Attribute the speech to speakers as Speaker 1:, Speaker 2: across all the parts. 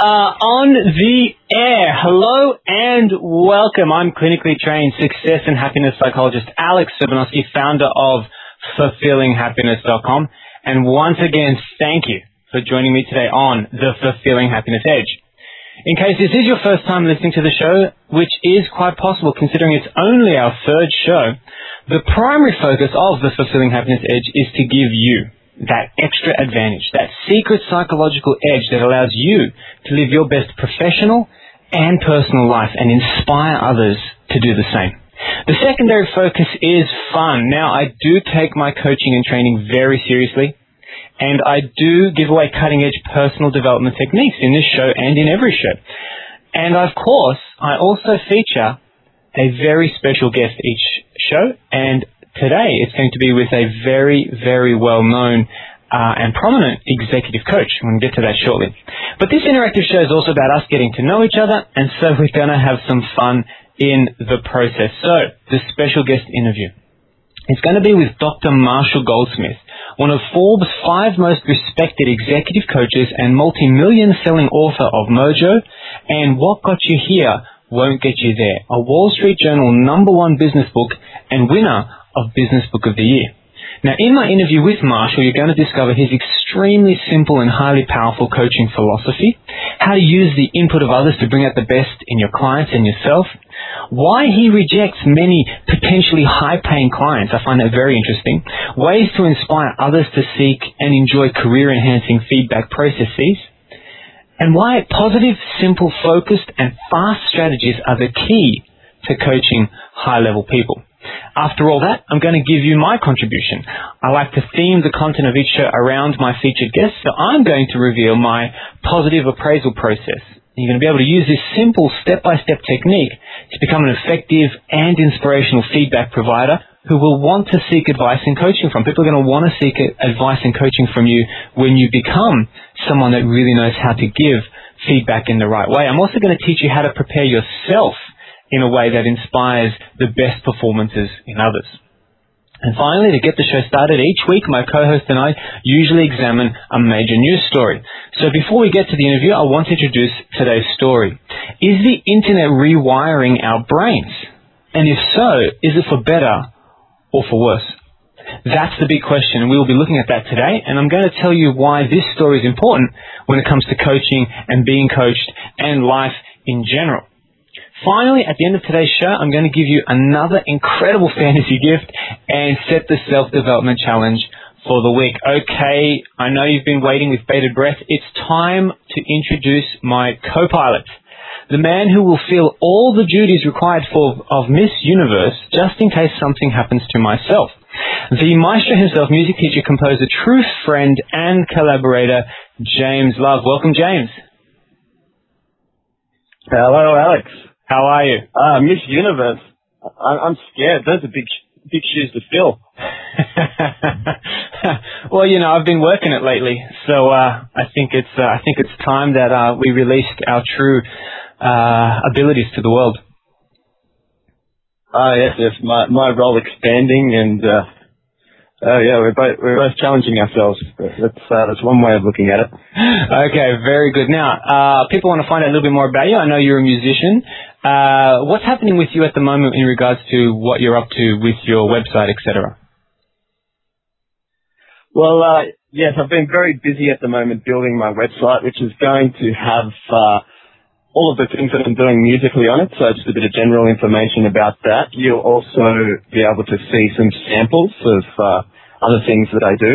Speaker 1: are on the air. Hello and welcome. I'm clinically trained success and happiness psychologist Alex Sobanowski, founder of fulfillinghappiness.com. And once again, thank you for joining me today on the Fulfilling Happiness Edge. In case this is your first time listening to the show, which is quite possible considering it's only our third show, the primary focus of the Fulfilling Happiness Edge is to give you that extra advantage, that secret psychological edge that allows you to live your best professional and personal life and inspire others to do the same. The secondary focus is fun. Now, I do take my coaching and training very seriously, and I do give away cutting-edge personal development techniques in this show and in every show. And of course, I also feature a very special guest each show, and today it's going to be with a very, very well-known and prominent executive coach. I'm going to get to that shortly. But this interactive show is also about us getting to know each other, and so we're going to have some fun in the process. So, the special guest interview. It's going to be with Dr. Marshall Goldsmith, one of Forbes' 5 most respected executive coaches and multi-million selling author of Mojo and What Got You Here Won't Get You There, a Wall Street Journal #1 business book and winner of Business Book of the Year. Now, in my interview with Marshall, you're going to discover his extremely simple and highly powerful coaching philosophy, how to use the input of others to bring out the best in your clients and yourself, why he rejects many potentially high-paying clients. I find that very interesting. Ways to inspire others to seek and enjoy career-enhancing feedback processes, and why positive, simple, focused, and fast strategies are the key to coaching high-level people. After all that, I'm going to give you my contribution. I like to theme the content of each show around my featured guests, so I'm going to reveal my positive appraisal process. You're going to be able to use this simple step-by-step technique to become an effective and inspirational feedback provider who will want to seek advice and coaching from. People are going to want to seek advice and coaching from you when you become someone that really knows how to give feedback in the right way. I'm also going to teach you how to prepare yourself in a way that inspires the best performances in others. And finally, to get the show started, each week my co-host and I usually examine a major news story. So before we get to the interview, I want to introduce today's story. Is the internet rewiring our brains? And if so, is it for better or for worse? That's the big question, and we will be looking at that today, and I'm going to tell you why this story is important when it comes to coaching and being coached and life in general. Finally, at the end of today's show, I'm going to give you another incredible fantasy gift and set the self-development challenge for the week. Okay, I know you've been waiting with bated breath. It's time to introduce my co-pilot, the man who will feel all the duties required of Miss Universe just in case something happens to myself. The maestro himself, music teacher, composer, true friend, and collaborator, James Love. Welcome, James.
Speaker 2: Hello, Alex.
Speaker 1: How are you?
Speaker 2: Miss Universe. I'm scared. Those are big shoes to fill.
Speaker 1: Well, you know, I've been working it lately, so I think it's time that we released our true abilities to the world.
Speaker 2: Yes. My role expanding, and we're both challenging ourselves. That's one way of looking at it.
Speaker 1: Okay, very good. Now, people want to find out a little bit more about you. I know you're a musician. What's happening with you at the moment in regards to what you're up to with your website, etc.?
Speaker 2: Well, yes, I've been very busy at the moment building my website, which is going to have all of the things that I'm doing musically on it, so just a bit of general information about that. You'll also be able to see some samples of other things that I do.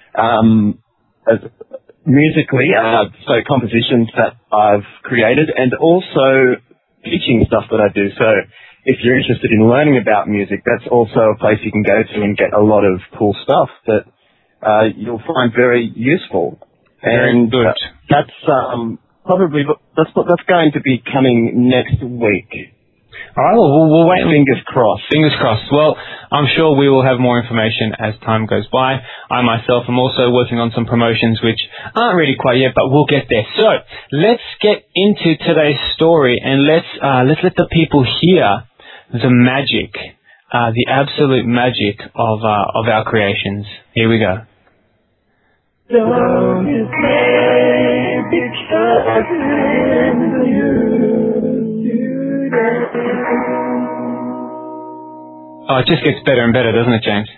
Speaker 2: Musically, so compositions that I've created, and also teaching stuff that I do. So if you're interested in learning about music, that's also a place you can go to and get a lot of cool stuff that you'll find very useful.
Speaker 1: Very good.
Speaker 2: That's probably that's going to be coming next week.
Speaker 1: All right, well, we'll wait.
Speaker 2: Fingers crossed.
Speaker 1: Fingers crossed. Well, I'm sure we will have more information as time goes by. I myself am also working on some promotions which aren't really quite yet, but we'll get there. So let's get into today's story, and let's let the people hear the magic, the absolute magic of our creations. Here we go.
Speaker 2: Don't dismay because it's you today.
Speaker 1: Oh, it just gets better and better, doesn't it, James?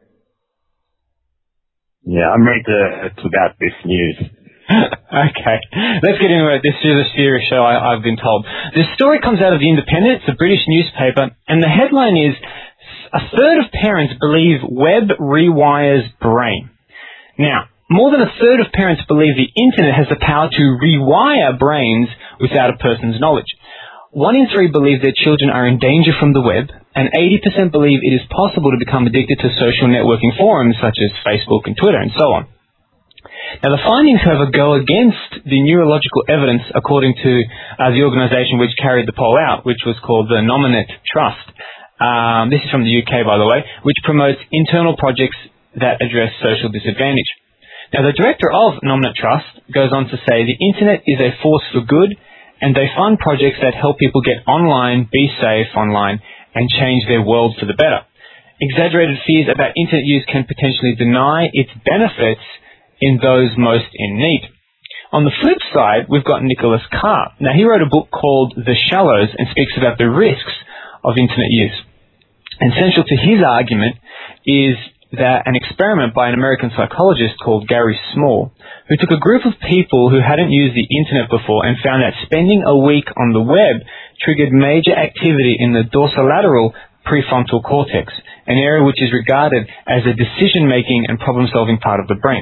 Speaker 2: Yeah, I'm ready to talk about this news.
Speaker 1: Okay, let's get into it. This is a serious show, I've been told. This story comes out of The Independent. It's a British newspaper, and the headline is, "A third of parents believe web rewires brain." Now, more than a third of parents believe the internet has the power to rewire brains without a person's knowledge. 1 in 3 believe their children are in danger from the web, and 80% believe it is possible to become addicted to social networking forums such as Facebook and Twitter and so on. Now, the findings, however, go against the neurological evidence according to the organisation which carried the poll out, which was called the Nominate Trust. This is from the UK, by the way, which promotes internal projects that address social disadvantage. Now, the director of Nominate Trust goes on to say the internet is a force for good, and they fund projects that help people get online, be safe online, and change their world for the better. Exaggerated fears about internet use can potentially deny its benefits in those most in need. On the flip side, we've got Nicholas Carr. Now, he wrote a book called The Shallows and speaks about the risks of internet use. And central to his argument is that an experiment by an American psychologist called Gary Small, who took a group of people who hadn't used the internet before and found that spending a week on the web triggered major activity in the dorsolateral prefrontal cortex, an area which is regarded as a decision-making and problem-solving part of the brain.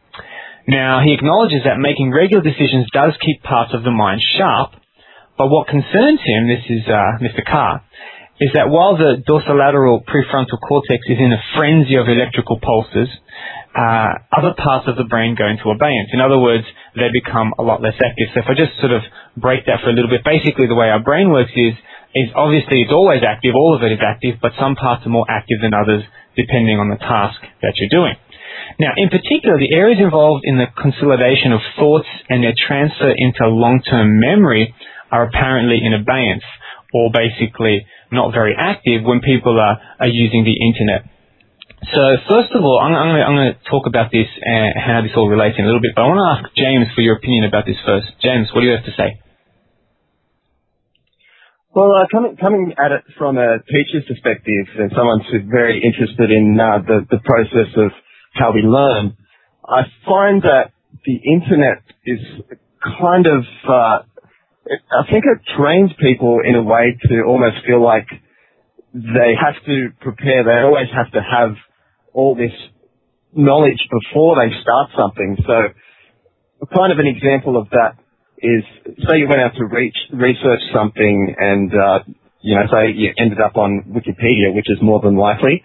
Speaker 1: Now, he acknowledges that making regular decisions does keep parts of the mind sharp, but what concerns him, this is Mr. Carr, is that while the dorsolateral prefrontal cortex is in a frenzy of electrical pulses, other parts of the brain go into abeyance. In other words, they become a lot less active. So if I just sort of break that for a little bit, basically the way our brain works is obviously it's always active, all of it is active, but some parts are more active than others depending on the task that you're doing. Now, in particular, the areas involved in the consolidation of thoughts and their transfer into long-term memory are apparently in abeyance, or basically not very active when people are using the internet. So first of all, I'm going to talk about this and how this all relates in a little bit, but I want to ask James for your opinion about this first. James, what do you have to say?
Speaker 2: Well, coming at it from a teacher's perspective and someone who's very interested in the process of how we learn, I find that the internet is kind of, I think it trains people in a way to almost feel like they have to prepare, they always have to have all this knowledge before they start something. So kind of an example of that is, say you went out to research something and, say you ended up on Wikipedia, which is more than likely.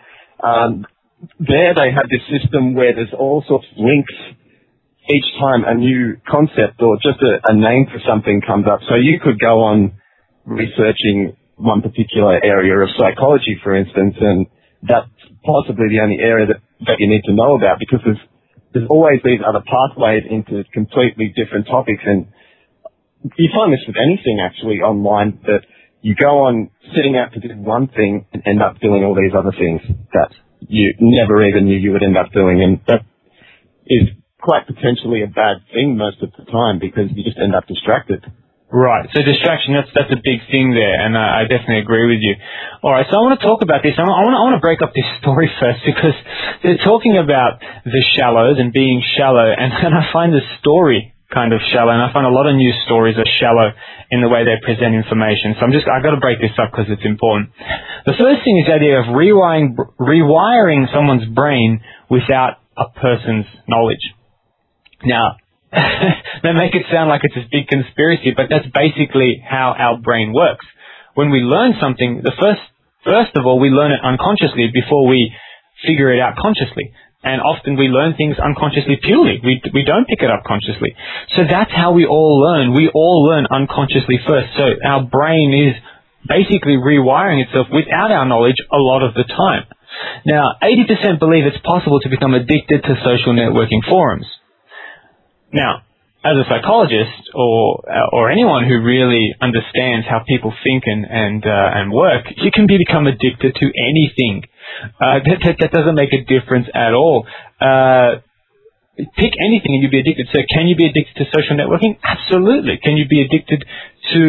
Speaker 2: There they have this system where there's all sorts of links each time a new concept or just a name for something comes up. So you could go on researching one particular area of psychology, for instance, and that's possibly the only area that you need to know about, because there's always these other pathways into completely different topics. And you find this with anything actually online, that you go on setting out to do one thing and end up doing all these other things that you never even knew you would end up doing. And that is quite potentially a bad thing most of the time, because you just end up distracted.
Speaker 1: Right. So distraction, that's a big thing there, and I definitely agree with you. All right, so I want to talk about this. I want to break up this story first, because they're talking about the shallows and being shallow, and I find the story kind of shallow, and I find a lot of news stories are shallow in the way they present information. So I've got to break this up because it's important. The first thing is the idea of rewiring someone's brain without a person's knowledge. Now, they make it sound like it's this big conspiracy, but that's basically how our brain works. When we learn something, first of all, we learn it unconsciously before we figure it out consciously. And often we learn things unconsciously purely. We don't pick it up consciously. So that's how we all learn. We all learn unconsciously first. So our brain is basically rewiring itself without our knowledge a lot of the time. Now, 80% believe it's possible to become addicted to social networking forums. Now, as a psychologist or anyone who really understands how people think and work, you can become addicted to anything. That doesn't make a difference at all. pick anything and you'll be addicted. So can you be addicted to social networking? Absolutely. Can you be addicted to,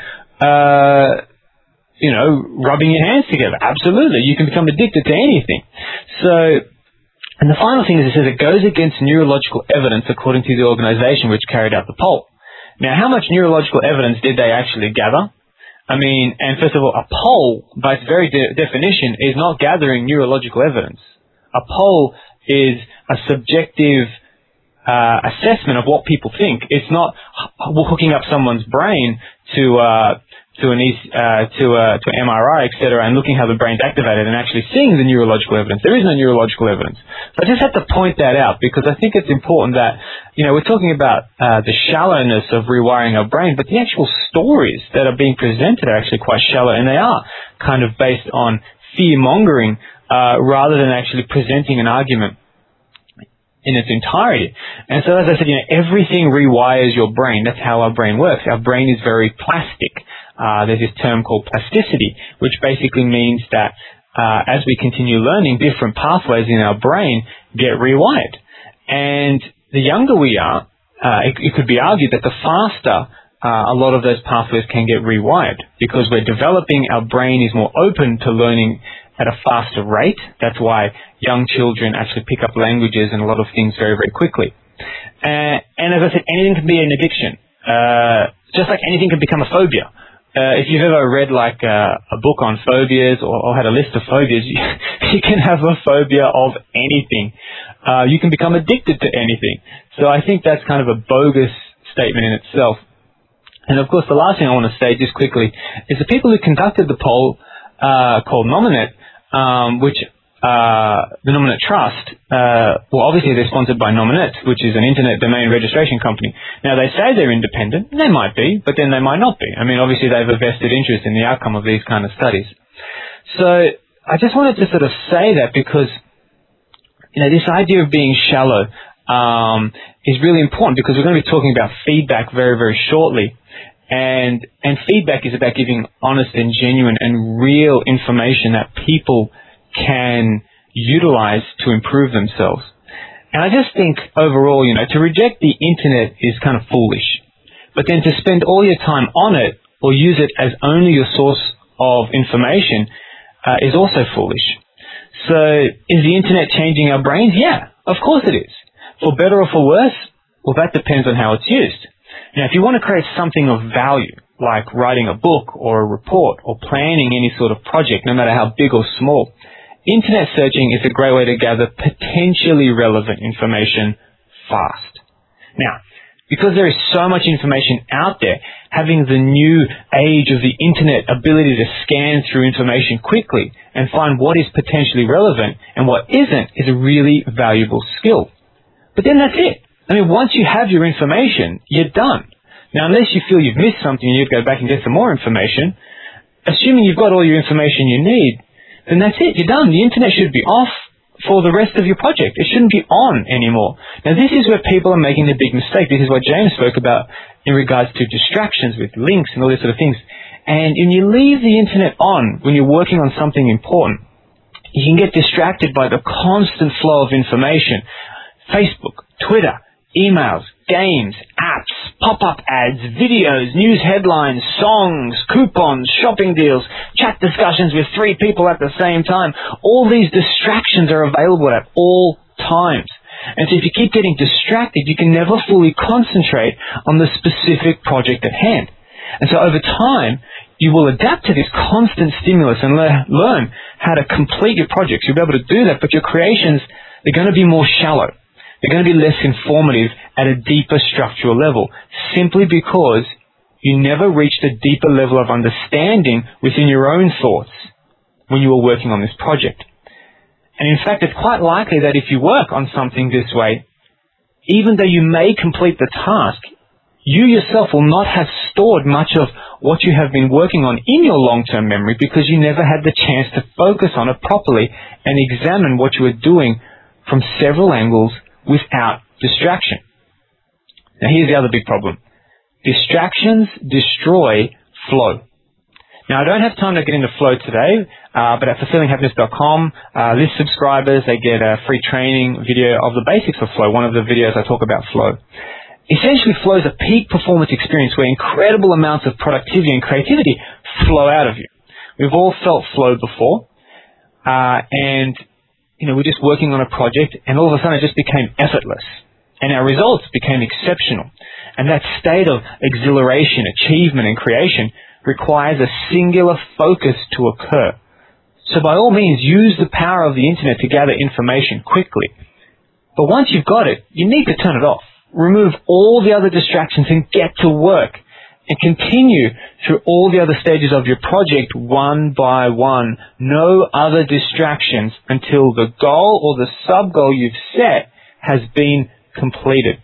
Speaker 1: rubbing your hands together? Absolutely. You can become addicted to anything. And the final thing is it says it goes against neurological evidence according to the organization which carried out the poll. Now, how much neurological evidence did they actually gather? I mean, and first of all, a poll, by its very definition, is not gathering neurological evidence. A poll is a subjective assessment of what people think. It's not hooking up someone's brain to an MRI, etc., and looking how the brain's activated and actually seeing the neurological evidence. There is no neurological evidence. So I just have to point that out because I think it's important that, we're talking about the shallowness of rewiring our brain, but the actual stories that are being presented are actually quite shallow, and they are kind of based on fear-mongering rather than actually presenting an argument in its entirety. And so, as I said, everything rewires your brain. That's how our brain works. Our brain is very plastic. There's this term called plasticity, which basically means that as we continue learning, different pathways in our brain get rewired. And the younger we are, it could be argued that the faster a lot of those pathways can get rewired because we're developing, our brain is more open to learning at a faster rate. That's why young children actually pick up languages and a lot of things very, very quickly. And as I said, anything can be an addiction. Just like anything can become a phobia. If you've ever read like a book on phobias or had a list of phobias, you can have a phobia of anything. You can become addicted to anything. So I think that's kind of a bogus statement in itself. And of course, the last thing I want to say just quickly is the people who conducted the poll called Nominet, which the Nominet Trust, obviously they're sponsored by Nominet, which is an internet domain registration company. Now, they say they're independent. They might be, but then they might not be. I mean, obviously they have a vested interest in the outcome of these kind of studies. So I just wanted to sort of say that because, this idea of being shallow is really important because we're going to be talking about feedback very, very shortly. And feedback is about giving honest and genuine and real information that people can utilize to improve themselves. And I just think overall, to reject the internet is kind of foolish. But then to spend all your time on it or use it as only your source of information is also foolish. So is the internet changing our brains? Yeah, of course it is. For better or for worse? Well, that depends on how it's used. Now, if you want to create something of value, like writing a book or a report or planning any sort of project, no matter how big or small, internet searching is a great way to gather potentially relevant information fast. Now, because there is so much information out there, having the new age of the internet ability to scan through information quickly and find what is potentially relevant and what isn't is a really valuable skill. But then that's it. I mean, once you have your information, you're done. Now, unless you feel you've missed something and you need to go back and get some more information, assuming you've got all your information you need, then that's it. You're done. The internet should be off for the rest of your project. It shouldn't be on anymore. Now, this is where people are making the big mistake. This is what James spoke about in regards to distractions with links and all these sort of things. And when you leave the internet on when you're working on something important, you can get distracted by the constant flow of information. Facebook, Twitter, emails, games, apps, pop-up ads, videos, news headlines, songs, coupons, shopping deals, chat discussions with 3 people at the same time. All these distractions are available at all times. And so if you keep getting distracted, you can never fully concentrate on the specific project at hand. And so over time, you will adapt to this constant stimulus and learn how to complete your projects. You'll be able to do that, but your creations, they're going to be more shallow. They're going to be less informative at a deeper structural level, simply because you never reached a deeper level of understanding within your own thoughts when you were working on this project. And in fact, it's quite likely that if you work on something this way, even though you may complete the task, you yourself will not have stored much of what you have been working on in your long-term memory because you never had the chance to focus on it properly and examine what you were doing from several angles without distraction. Now, here's the other big problem. Distractions destroy flow. Now, I don't have time to get into flow today, but at fulfillinghappiness.com, list subscribers, they get a free training video of the basics of flow. One of the videos I talk about flow. Essentially, flow is a peak performance experience where incredible amounts of productivity and creativity flow out of you. We've all felt flow before, and we're just working on a project, and all of a sudden it just became effortless, and our results became exceptional. And that state of exhilaration, achievement, and creation requires a singular focus to occur. So by all means, use the power of the internet to gather information quickly. But once you've got it, you need to turn it off. Remove all the other distractions and get to work. And continue through all the other stages of your project one by one. No other distractions until the goal or the sub-goal you've set has been completed.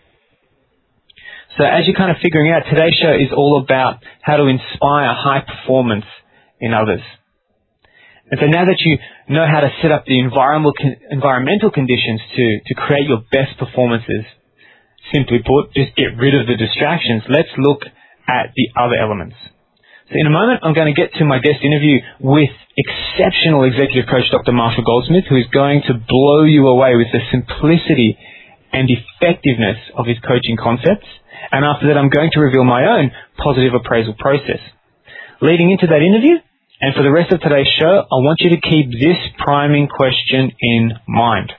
Speaker 1: So as you're kind of figuring out, today's show is all about how to inspire high performance in others. And so now that you know how to set up the environmental conditions to create your best performances, simply put, just get rid of the distractions. Let's look at the other elements. So in a moment, I'm going to get to my guest interview with exceptional executive coach Dr. Marshall Goldsmith, who is going to blow you away with the simplicity and effectiveness of his coaching concepts. And after that, I'm going to reveal my own positive appraisal process. Leading into that interview, and for the rest of today's show, I want you to keep this priming question in mind.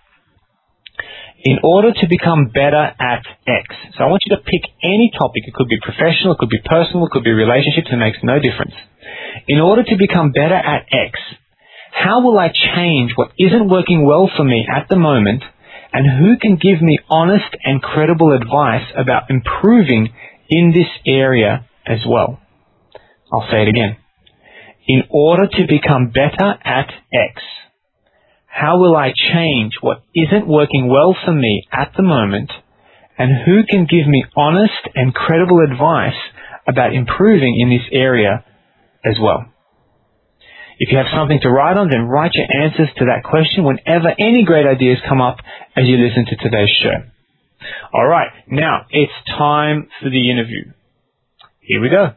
Speaker 1: In order to become better at X, so I want you to pick any topic. It could be professional, it could be personal, it could be relationships, it makes no difference. In order to become better at X, how will I change what isn't working well for me at the moment, and who can give me honest and credible advice about improving in this area as well? I'll say it again. In order to become better at X, how will I change what isn't working well for me at the moment, and who can give me honest and credible advice about improving in this area as well? If you have something to write on, then write your answers to that question whenever any great ideas come up as you listen to today's show. All right, now it's time for the interview. Here we go.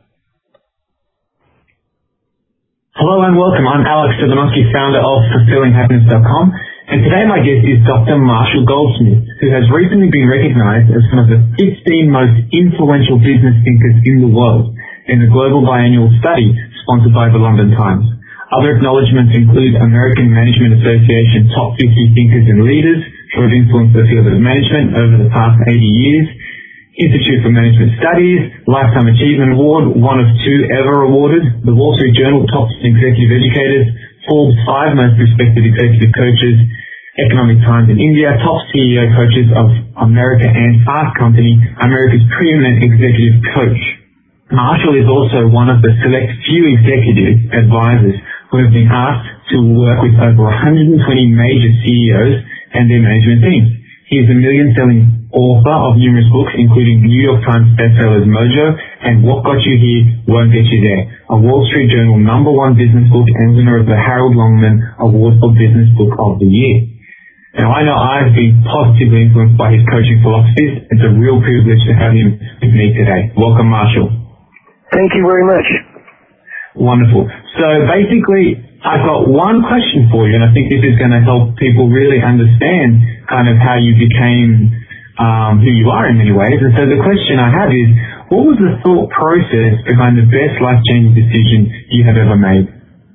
Speaker 3: Hello and welcome. I'm Alex Szymanowski, founder of fulfillinghappiness.com, and today my guest is Dr. Marshall Goldsmith, who has recently been recognized as one of the 15 most influential business thinkers in the world in a global biannual study sponsored by the London Times. Other acknowledgements include American Management Association Top 50 Thinkers and Leaders who have influenced the field of management over the past 80 years, Institute for Management Studies, Lifetime Achievement Award, one of 2 ever awarded, the Wall Street Journal Top Executive Educators, Forbes 5 Most Respected Executive Coaches, Economic Times in India, Top CEO Coaches of America, and Fast Company, America's preeminent executive coach. Marshall is also one of the select few executive advisors who have been asked to work with over 120 major CEOs and their management teams. He is a million-selling author of numerous books, including New York Times bestsellers Mojo and What Got You Here Won't Get You There, a Wall Street Journal #1 business book and winner of the Harold Longman Award for Business Book of the Year. Now, I know I've been positively influenced by his coaching philosophies. It's a real privilege to have him with me today. Welcome, Marshall.
Speaker 4: Thank you very much.
Speaker 3: Wonderful. So basically, I've got one question for you, and I think this is going to help people really understand kind of how you became who you are in many ways. And so the question I have is, what was the thought process behind the best life-changing decision you have ever made?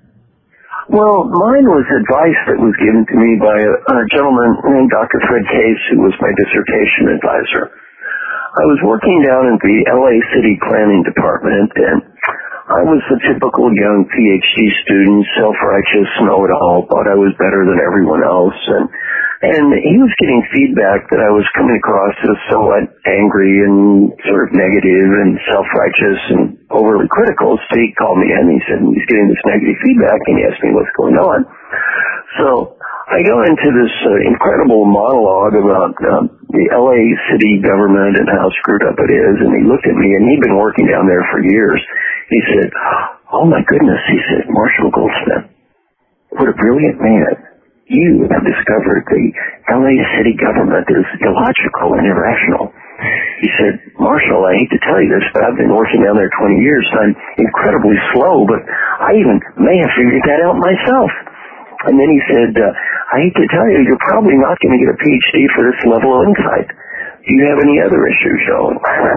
Speaker 4: Well, mine was advice that was given to me by a gentleman named Dr. Fred Case, who was my dissertation advisor. I was working down in the LA City Planning Department, and I was the typical young PhD student, self-righteous, know-it-all, thought I was better than everyone else, and he was getting feedback that I was coming across as somewhat angry and sort of negative and self-righteous and overly critical. So he called me in and he said he's getting this negative feedback, and he asked me what's going on. So I go into this incredible monologue about the LA city government and how screwed up it is, and he looked at me, and he'd been working down there for years. He said, "Oh my goodness," he said, "Marshall Goldsmith, what a brilliant man. You have discovered the LA city government is illogical and irrational." He said, "Marshall, I hate to tell you this, but I've been working down there 20 years, and I'm incredibly slow, but I even may have figured that out myself. And then he said, I hate to tell you, you're probably not going to get a PhD for this level of insight. Do you have any other issues, Joe?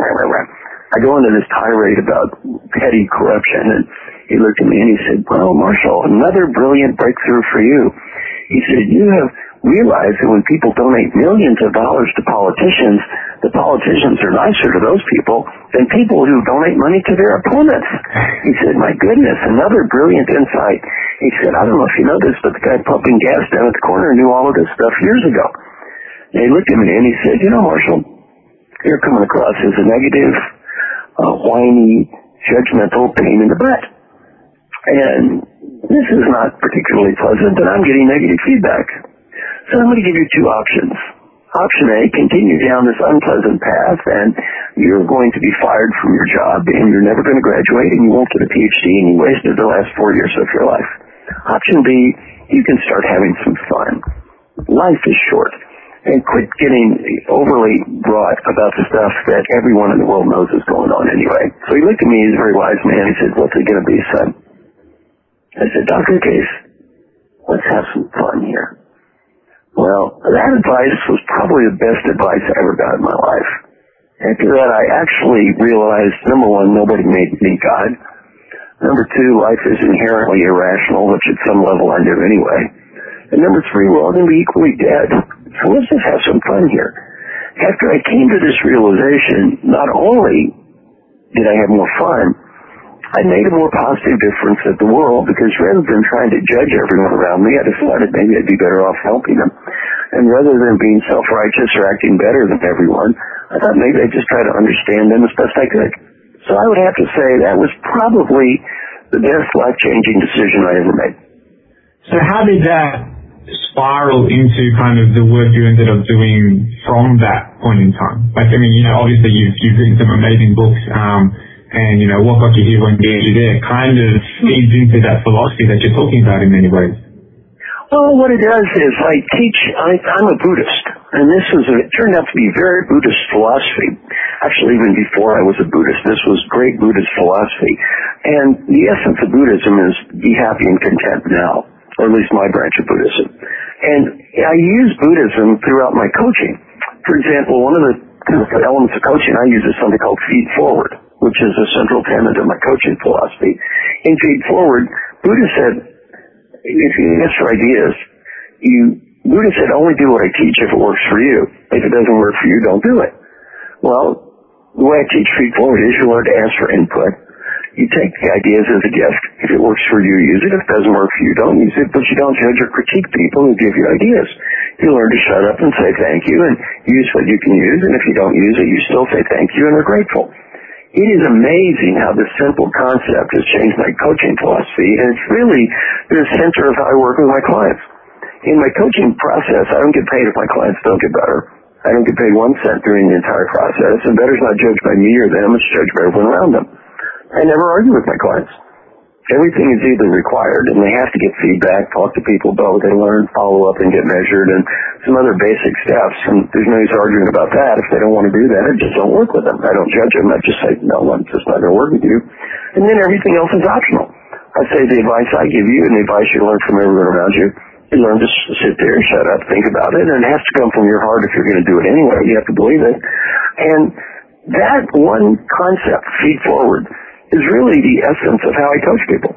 Speaker 4: I go into this tirade about petty corruption, and he looked at me and he said, well, Marshall, another brilliant breakthrough for you. He said, you have realized that when people donate millions of dollars to politicians, the politicians are nicer to those people than people who donate money to their opponents. He said, my goodness, another brilliant insight. He said, I don't know if you know this, but the guy pumping gas down at the corner knew all of this stuff years ago. And he looked at me and he said, you know, Marshall, you're coming across as a negative, whiny, judgmental pain in the butt. And this is not particularly pleasant, and I'm getting negative feedback. So I'm going to give you two options. Option A, continue down this unpleasant path, and you're going to be fired from your job, and you're never going to graduate, and you won't get a PhD, and you wasted the last 4 years of your life. Option B, you can start having some fun. Life is short. And quit getting overly wrought about the stuff that everyone in the world knows is going on anyway. So he looked at me, he's a very wise man, he said, what's it going to be, son? I said, Dr. Case, let's have some fun here. Well, that advice was probably the best advice I ever got in my life. After that, I actually realized, number one, nobody made me God. Number two, life is inherently irrational, which at some level I knew anyway. And number three, we're all going to be equally dead. So let's just have some fun here. After I came to this realization, not only did I have more fun, I made a more positive difference at the world, because rather than trying to judge everyone around me, I decided maybe I'd be better off helping them. And rather than being self-righteous or acting better than everyone, I thought maybe I'd just try to understand them as best I could. So I would have to say that was probably the best life-changing decision I ever made.
Speaker 3: So how did that spiral into kind of the work you ended up doing from that point in time? Like, I mean, you know, obviously you've written some amazing books, and, you know, what got you here, what got you there kind of feeds into that philosophy that you're talking about in many ways.
Speaker 4: Well, what it does is I'm a Buddhist, and it turned out to be very Buddhist philosophy. Actually, even before I was a Buddhist, this was great Buddhist philosophy. And the essence of Buddhism is be happy and content now, or at least my branch of Buddhism. And I use Buddhism throughout my coaching. For example, one of the elements of coaching I use is something called Feed Forward, which is a central tenet of my coaching philosophy. In Feed Forward, Buddha said, if you ask for ideas, Buddha said, only do what I teach if it works for you. If it doesn't work for you, don't do it. Well, the way I teach Feed Forward is you learn to ask for input. You take the ideas as a gift. If it works for you, use it. If it doesn't work for you, don't use it. But you don't judge or critique people who give you ideas. You learn to shut up and say thank you and use what you can use. And if you don't use it, you still say thank you and are grateful. It is amazing how this simple concept has changed my coaching philosophy, and it's really the center of how I work with my clients. In my coaching process, I don't get paid if my clients don't get better. I don't get paid 1 cent during the entire process, and better's not judged by me or them, it's judged by everyone around them. I never argue with my clients. Everything is either required, and they have to get feedback, talk to people about what they learn, follow up and get measured, and some other basic steps. And there's no use arguing about that. If they don't want to do that, I just don't work with them. I don't judge them. I just say, no, I'm just not going to work with you. And then everything else is optional. I say the advice I give you and the advice you learn from everyone around you, you learn to sit there, shut up, think about it, and it has to come from your heart if you're going to do it anyway. You have to believe it. And that one concept, Feed Forward, is really the essence of how I coach people.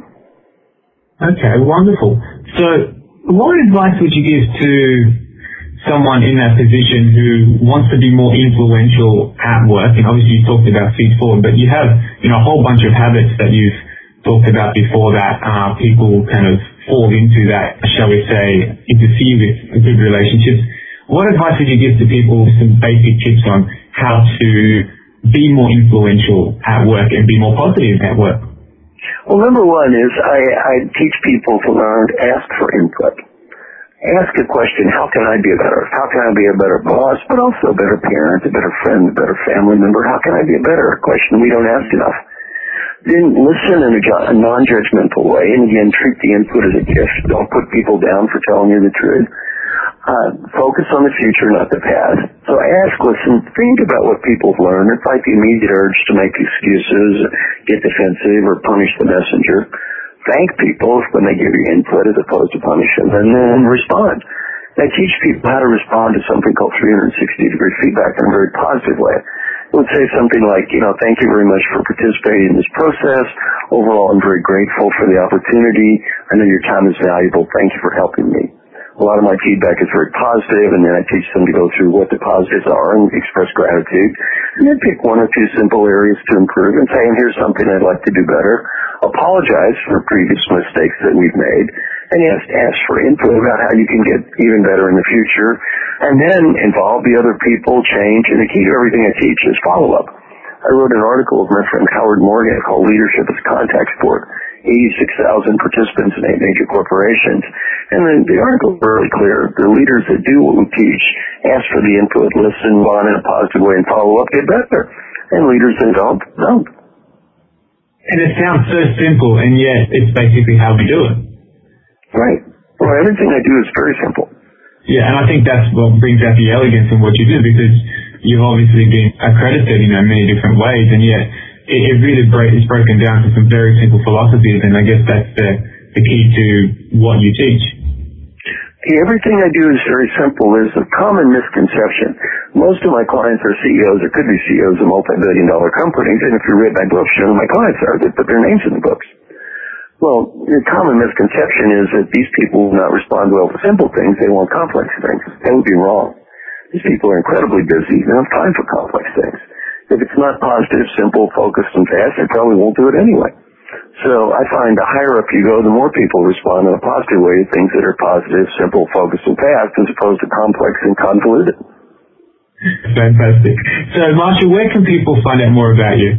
Speaker 3: Okay, wonderful. So what advice would you give to someone in that position who wants to be more influential at work? And obviously you talked about Feed Forward, but you have, you know, a whole bunch of habits that you've talked about before that people kind of fall into that, shall we say, interfere with good relationships. What advice would you give to people, some basic tips on how to be more influential at work and be more positive at work?
Speaker 4: Well, number one is I teach people to learn to ask for input. Ask a question, how can I be how can I be a better boss, but also a better parent, a better friend, a better family member? How can I be a better? A question we don't ask enough. Then listen in a non-judgmental way, and again, treat the input as a gift. Don't put people down for telling you the truth. Focus on the future, not the past. So ask, listen, think about what people have learned and fight the immediate urge to make excuses, get defensive, or punish the messenger. thank people when they give you input as opposed to punish them, and then respond. I teach people how to respond to something called 360-degree feedback in a very positive way. I would say something like, thank you very much for participating in this process. Overall, I'm very grateful for the opportunity. I know your time is valuable. Thank you for helping me. A lot of my feedback is very positive, and then I teach them to go through what the positives are and express gratitude. And then pick one or two simple areas to improve and say, and here's something I'd like to do better. Apologize for previous mistakes that we've made, and ask for input about how you can get even better in the future. And then involve the other people, change, and the key to everything I teach is follow-up. I wrote an article with my friend Howard Morgan called Leadership as Contact Sport. 86,000 participants in 8 major corporations. And then the article is really clear. The leaders that do what we teach, ask for the input, listen, respond in a positive way, and follow up, get better. And leaders that don't.
Speaker 3: And it sounds so simple, and yet it's basically how we do it.
Speaker 4: Right. Well, everything I do is very simple.
Speaker 3: Yeah, and I think that's what brings out the elegance in what you do, because you've obviously been accredited in many different ways, and yet it really is broken down to some very simple philosophies, and I guess that's the key to what you teach.
Speaker 4: Everything I do is very simple. There's a common misconception. Most of my clients are CEOs or could be CEOs of multi-billion-dollar companies, and if you read my books, you know who my clients are. They put their names in the books. Well, the common misconception is that these people will not respond well to simple things. They want complex things. That would be wrong. These people are incredibly busy. They don't have time for complex things. If it's not positive, simple, focused, and fast, they probably won't do it anyway. So I find the higher up you go, the more people respond in a positive way to things that are positive, simple, focused, and fast, as opposed to complex and convoluted.
Speaker 3: Fantastic. So, Marshall, where can people find out more about you?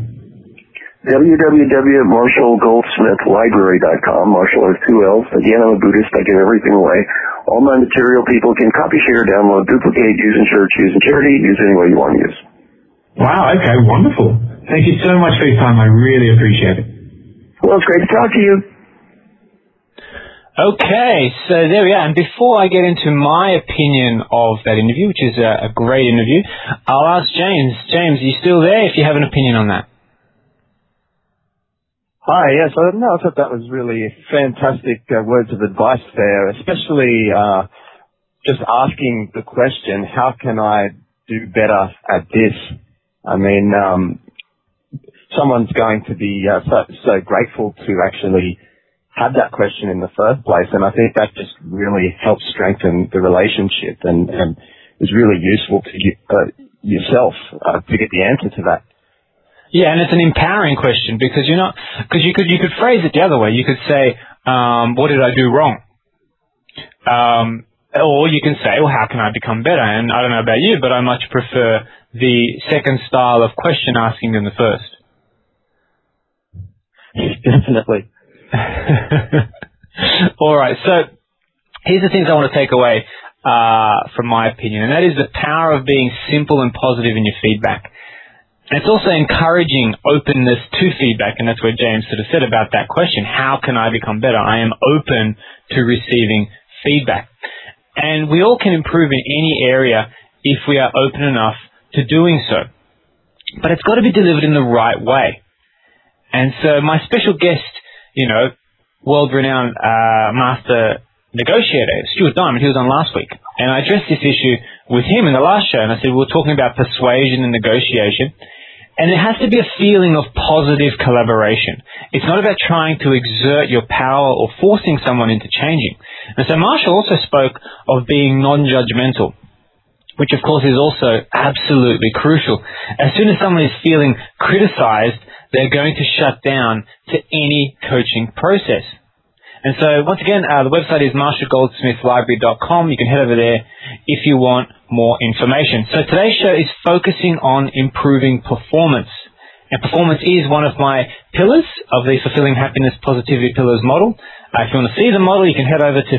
Speaker 4: www.marshallgoldsmithlibrary.com. Marshall has 2 L's. Again, I'm a Buddhist. I give everything away. All my material people can copy, share, download, duplicate, use in church, use in charity, use any way you want to use.
Speaker 3: Wow, okay, wonderful. Thank you so much for your time. I really appreciate it.
Speaker 4: Well, it's great to talk to you.
Speaker 1: Okay, so there we are. And before I get into my opinion of that interview, which is a great interview, I'll ask James. James, are you still there if you have an opinion on that?
Speaker 2: Hi, yes. I thought that was really fantastic words of advice there, especially just asking the question, how can I do better at this? I mean, someone's going to be so grateful to actually have that question in the first place, and I think that just really helps strengthen the relationship and is really useful to yourself to get the answer to that.
Speaker 1: Yeah, and it's an empowering question because you could phrase it the other way. You could say, what did I do wrong? Or you can say, well, how can I become better? And I don't know about you, but I much prefer the second style of question asking than the first.
Speaker 2: Definitely.
Speaker 1: All right, so here's the things I want to take away from my opinion, and that is the power of being simple and positive in your feedback. And it's also encouraging openness to feedback, and that's what James sort of said about that question. How can I become better? I am open to receiving feedback. And we all can improve in any area if we are open enough to doing so. But it's got to be delivered in the right way. And so my special guest, world-renowned master negotiator, Stuart Diamond, he was on last week. And I addressed this issue with him in the last show, and I said we were talking about persuasion and negotiation. And it has to be a feeling of positive collaboration. It's not about trying to exert your power or forcing someone into changing. And so Marshall also spoke of being non-judgmental, which of course is also absolutely crucial. As soon as someone is feeling criticized, they're going to shut down to any coaching process. And so, once again, the website is marshallgoldsmithlibrary.com. You can head over there if you want more information. So today's show is focusing on improving performance. And performance is one of my pillars of the Fulfilling Happiness Positivity Pillars model. If you want to see the model, you can head over to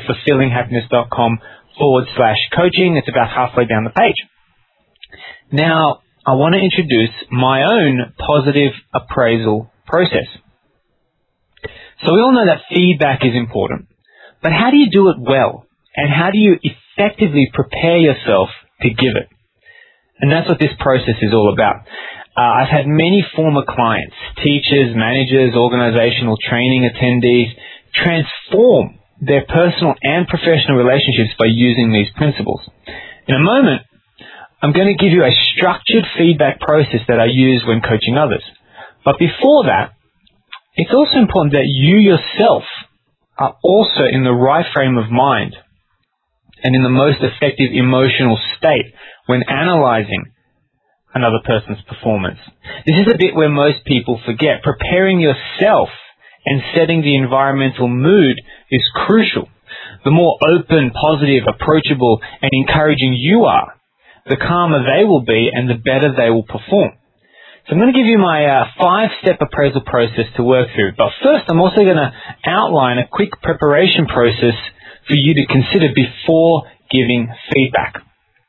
Speaker 1: fulfillinghappiness.com/coaching. It's about halfway down the page. Now, I want to introduce my own positive appraisal process. So we all know that feedback is important, but how do you do it well? And how do you effectively prepare yourself to give it? And that's what this process is all about. I've had many former clients, teachers, managers, organizational training attendees transform their personal and professional relationships by using these principles. In a moment, I'm going to give you a structured feedback process that I use when coaching others. But before that, it's also important that you yourself are also in the right frame of mind and in the most effective emotional state when analyzing another person's performance. This is a bit where most people forget. Preparing yourself and setting the environmental mood is crucial. The more open, positive, approachable, and encouraging you are, the calmer they will be and the better they will perform. So I'm going to give you my 5-step appraisal process to work through. But first, I'm also going to outline a quick preparation process for you to consider before giving feedback.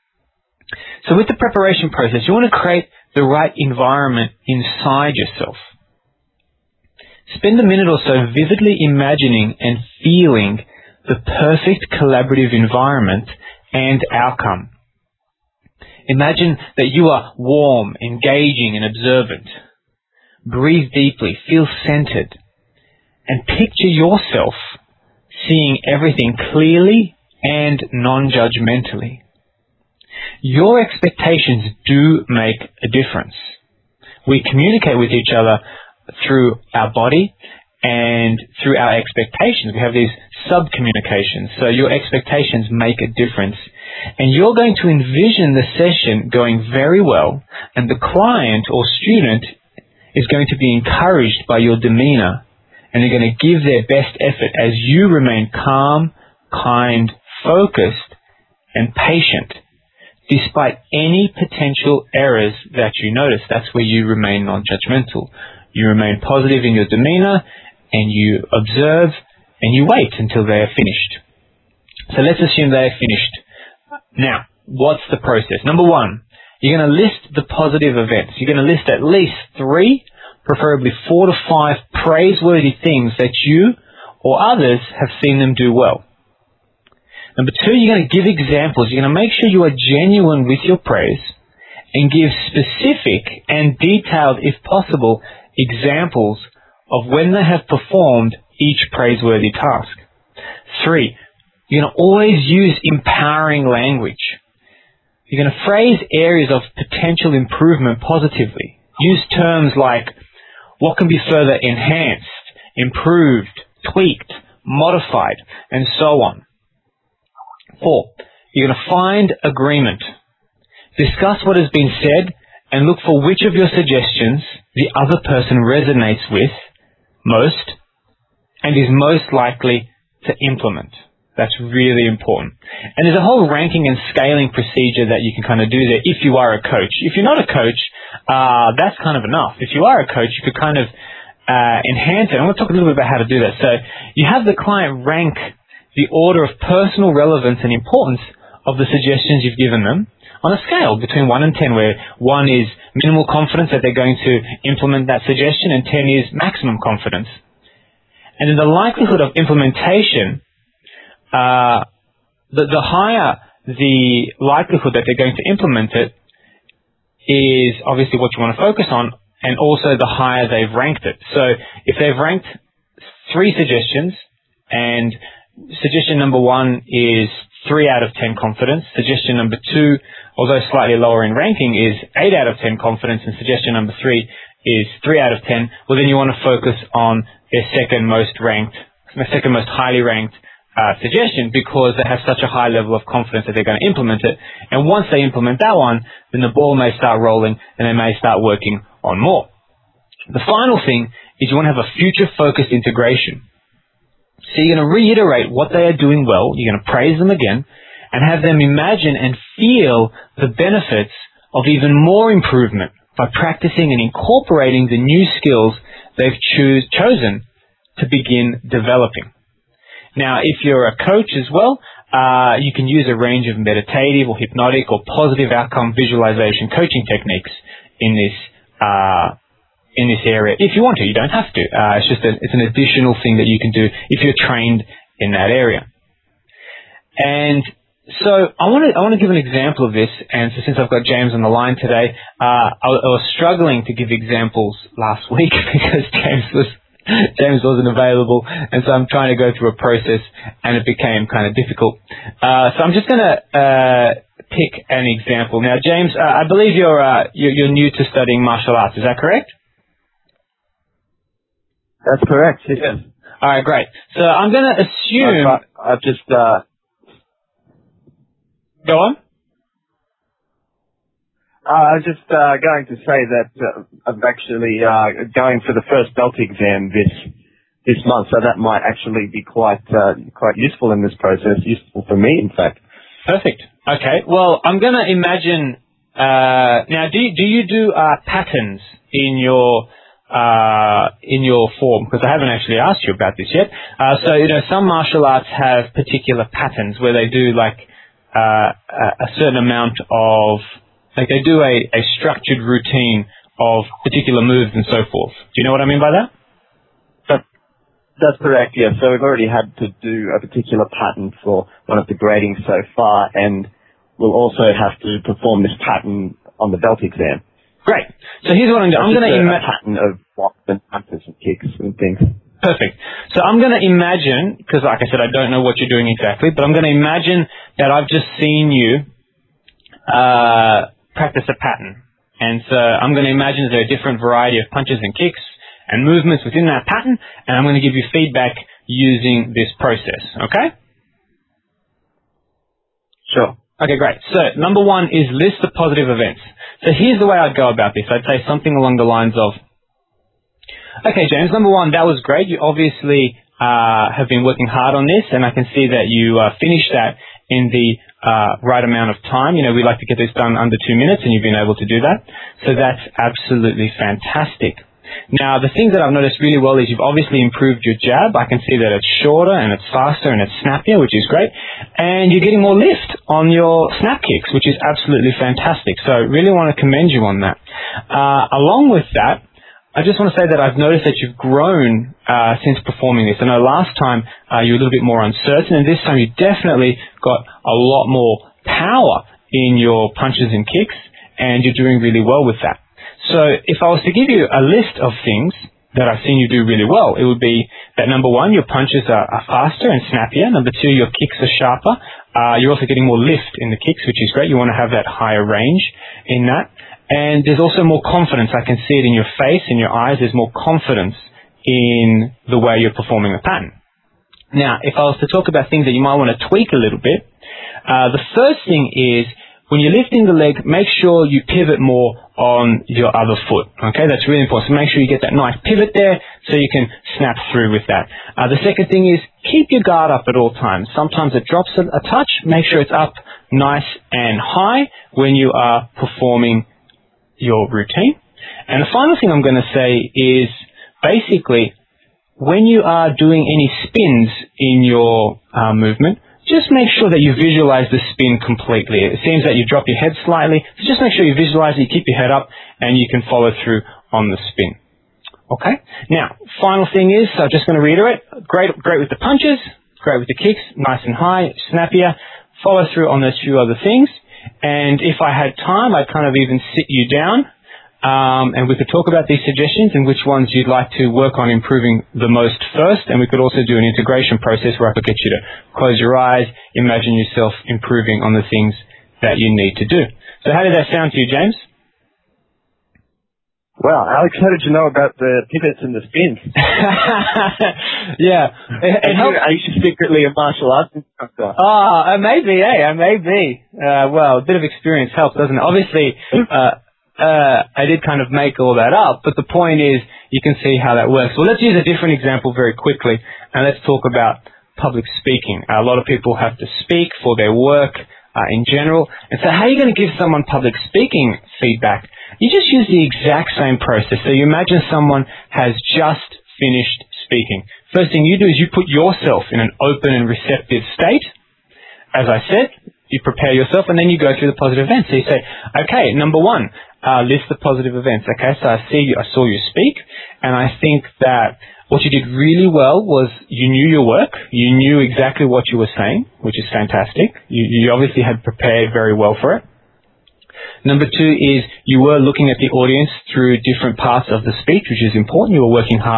Speaker 1: So with the preparation process, you want to create the right environment inside yourself. Spend a minute or so vividly imagining and feeling the perfect collaborative environment and outcome. Imagine that you are warm, engaging, and observant. Breathe deeply, feel centered, and picture yourself seeing everything clearly and non-judgmentally. Your expectations do make a difference. We communicate with each other through our body and through our expectations. We have these sub-communications. So your expectations make a difference. And you're going to envision the session going very well, and the client or student is going to be encouraged by your demeanor, and they're going to give their best effort as you remain calm, kind, focused, and patient, despite any potential errors that you notice. That's where you remain non-judgmental. You remain positive in your demeanor, and you observe, and you wait until they are finished. So let's assume they are finished. Now, what's the process? Number 1, you're going to list the positive events. You're going to list at least 3, preferably 4 to 5 praiseworthy things that you or others have seen them do well. Number 2, you're going to give examples. You're going to make sure you are genuine with your praise and give specific and detailed, if possible, examples of when they have performed each praiseworthy task. 3, you're going to always use empowering language. You're going to phrase areas of potential improvement positively. Use terms like what can be further enhanced, improved, tweaked, modified, and so on. 4, you're going to find agreement. Discuss what has been said and look for which of your suggestions the other person resonates with most and is most likely to implement. That's really important. And there's a whole ranking and scaling procedure that you can kind of do there if you are a coach. If you're not a coach, that's kind of enough. If you are a coach, you could kind of enhance it. I'm going to talk a little bit about how to do that. So you have the client rank the order of personal relevance and importance of the suggestions you've given them on a scale between 1 and 10, where 1 is minimal confidence that they're going to implement that suggestion and 10 is maximum confidence. And then the likelihood of implementation, the higher the likelihood that they're going to implement it is obviously what you want to focus on, and also the higher they've ranked it. So if they've ranked 3 suggestions and suggestion number 1 is 3 out of 10 confidence, suggestion number 2, although slightly lower in ranking, is 8 out of 10 confidence, and suggestion number 3 is 3 out of 10, well then you want to focus on their second most highly ranked suggestion, because they have such a high level of confidence that they're going to implement it. And once they implement that one, then the ball may start rolling and they may start working on more. The final thing is you want to have a future-focused integration. So you're going to reiterate what they are doing well, you're going to praise them again, and have them imagine and feel the benefits of even more improvement by practicing and incorporating the new skills they've chosen to begin developing. Now, if you're a coach as well, you can use a range of meditative or hypnotic or positive outcome visualization coaching techniques in this area. If you want to, you don't have to. It's an additional thing that you can do if you're trained in that area. And so I want to give an example of this. And so since I've got James on the line today, I was struggling to give examples last week because James was James wasn't available, and so I'm trying to go through a process, and it became kind of difficult. So I'm just going to pick an example. Now, James, I believe you're new to studying martial arts. Is that correct?
Speaker 2: That's correct, yes.
Speaker 1: All right, great. So I'm going to assume...
Speaker 2: I've just...
Speaker 1: Go on.
Speaker 2: I was just going to say that I'm actually going for the first belt exam this month, so that might actually be quite useful in this process, useful for me, in fact.
Speaker 1: Perfect. Okay. Well, I'm going to imagine... now, do you do patterns in your form? Because I haven't actually asked you about this yet. So, some martial arts have particular patterns where they do a certain amount of... they do a structured routine of particular moves and so forth. Do you know what I mean by that?
Speaker 2: That's correct, yeah. So we've already had to do a particular pattern for one of the gradings so far, and we'll also have to perform this pattern on the belt exam.
Speaker 1: Great. So here's what I'm doing. I'm going to
Speaker 2: imagine a pattern of blocks and punches and kicks and things.
Speaker 1: Perfect. So I'm going to imagine, because like I said, I don't know what you're doing exactly, but I'm going to imagine that I've just seen you practice a pattern. And so I'm going to imagine there are a different variety of punches and kicks and movements within that pattern, and I'm going to give you feedback using this process, okay?
Speaker 2: Sure.
Speaker 1: Okay, great. So number one is list the positive events. So here's the way I'd go about this. I'd say something along the lines of, okay, James, number one, that was great. You obviously have been working hard on this, and I can see that you finished that in the right amount of time. We like to get this done under 2 minutes, and you've been able to do that. So that's absolutely fantastic. Now, the thing that I've noticed really well is you've obviously improved your jab. I can see that it's shorter and it's faster and it's snappier, which is great. And you're getting more lift on your snap kicks, which is absolutely fantastic. So I really want to commend you on that. Along with that, I just want to say that I've noticed that you've grown since performing this. I know last time you were a little bit more uncertain, and this time you definitely got a lot more power in your punches and kicks, and you're doing really well with that. So if I was to give you a list of things that I've seen you do really well, it would be that number one, your punches are faster and snappier. Number two, your kicks are sharper. You're also getting more lift in the kicks, which is great. You want to have that higher range in that. And there's also more confidence. I can see it in your face, in your eyes. There's more confidence in the way you're performing the pattern. Now, if I was to talk about things that you might want to tweak a little bit, the first thing is when you're lifting the leg, make sure you pivot more on your other foot. Okay, that's really important. So make sure you get that nice pivot there so you can snap through with that. The second thing is keep your guard up at all times. Sometimes it drops a touch. Make sure it's up nice and high when you are performing your routine. And the final thing I'm going to say is basically when you are doing any spins in your movement, just make sure that you visualize the spin completely. It seems that you drop your head slightly, so just make sure you visualize it, you keep your head up, and you can follow through on the spin. Okay? Now, final thing is, so I'm just going to reiterate, great with the punches, great with the kicks, nice and high, snappier, follow through on those few other things, and if I had time, I'd kind of even sit you down, and we could talk about these suggestions and which ones you'd like to work on improving the most first, and we could also do an integration process where I could get you to close your eyes, imagine yourself improving on the things that you need to do. So how did that sound to you, James?
Speaker 2: Well, Alex, how did you know about the pivots and the spins?
Speaker 1: Yeah.
Speaker 2: Are you secretly a martial arts instructor?
Speaker 1: Maybe, maybe. Well, a bit of experience helps, doesn't it? Obviously, I did kind of make all that up, but the point is you can see how that works. Well, let's use a different example very quickly, and let's talk about public speaking. A lot of people have to speak for their work in general, and so how are you going to give someone public speaking feedback? You just use the exact same process. So you imagine someone has just finished speaking. First thing you do is you put yourself in an open and receptive state. As I said, you prepare yourself, and then you go through the positive events. So you say, okay, number one, list the positive events. Okay, so I saw you speak, and I think that what you did really well was you knew your work, you knew exactly what you were saying, which is fantastic. You obviously had prepared very well for it. Number two is you were looking at the audience through different parts of the speech, which is important. You were working hard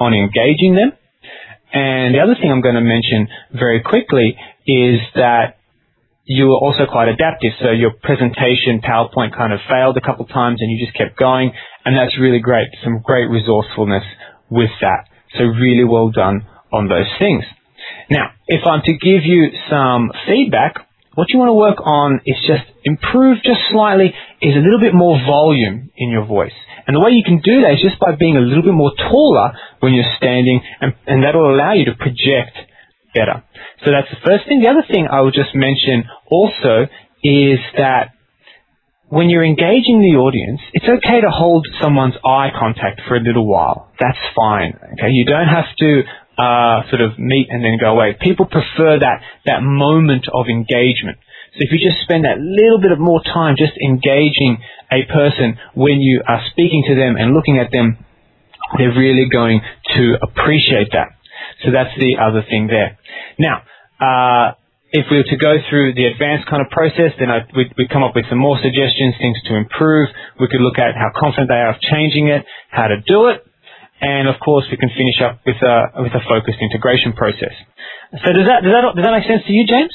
Speaker 1: on engaging them. And the other thing I'm going to mention very quickly is that you were also quite adaptive. So your presentation, PowerPoint, kind of failed a couple of times and you just kept going. And that's really great. Some great resourcefulness with that. So really well done on those things. Now, if I'm to give you some feedback, what you want to work on is just improve just slightly, is a little bit more volume in your voice. And the way you can do that is just by being a little bit more taller when you're standing, and that will allow you to project better. So that's the first thing. The other thing I will just mention also is that when you're engaging the audience, it's okay to hold someone's eye contact for a little while. That's fine. Okay, you don't have to sort of meet and then go away. People prefer that moment of engagement. So if you just spend that little bit of more time just engaging a person when you are speaking to them and looking at them, they're really going to appreciate that. So that's the other thing there. Now, if we were to go through the advanced kind of process, then we'd come up with some more suggestions, things to improve. We could look at how confident they are of changing it, how to do it, and of course we can finish up with a focused integration process. So does that make sense to you, James?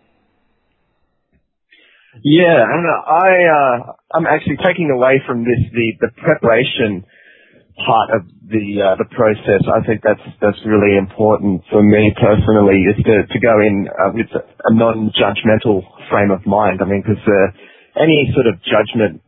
Speaker 2: Yeah, and I'm actually taking away from this the preparation part of the process. I think that's really important for me personally, is to go in with a non-judgmental frame of mind. I mean, because any sort of judgment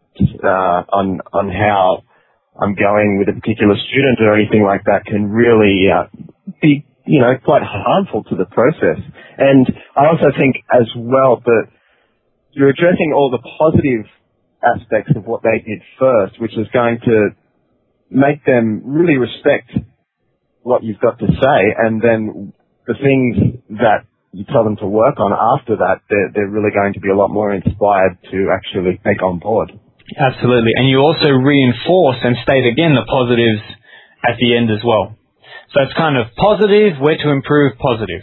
Speaker 2: on how I'm going with a particular student or anything like that can really be, quite harmful to the process. And I also think as well that you're addressing all the positive aspects of what they did first, which is going to make them really respect what you've got to say, and then the things that you tell them to work on after that, they're really going to be a lot more inspired to actually take on board.
Speaker 1: Absolutely. And you also reinforce and state again the positives at the end as well. So it's kind of positive, where to improve, positive.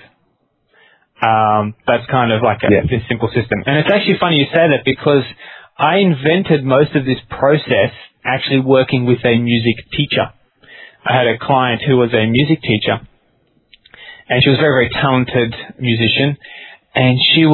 Speaker 1: That's kind of like this simple system. And it's actually funny you say that, because I invented most of this process actually working with a music teacher. I had a client who was a music teacher, and she was a very, very talented musician, and she